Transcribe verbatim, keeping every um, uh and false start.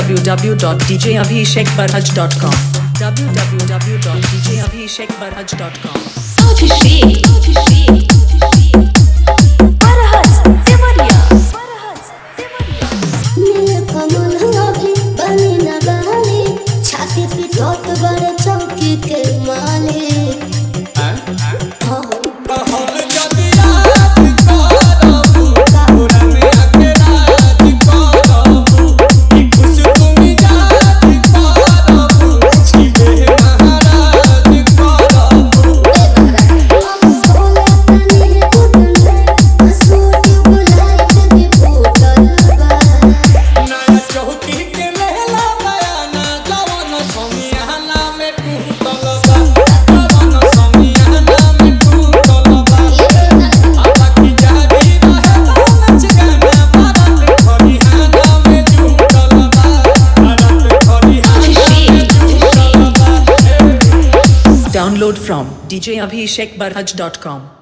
w w dot d j abhishek barhaj dot com w w w dot d j abhishek barhaj dot com Abhishek, Abhishek, Barhaj, Devariya, Barhaj, Devariya. Neel Kamal अभी बनी न बनी, छाती पे टोट बड़े चौकी के मालिक। Download from d j abhishek barhaj dot com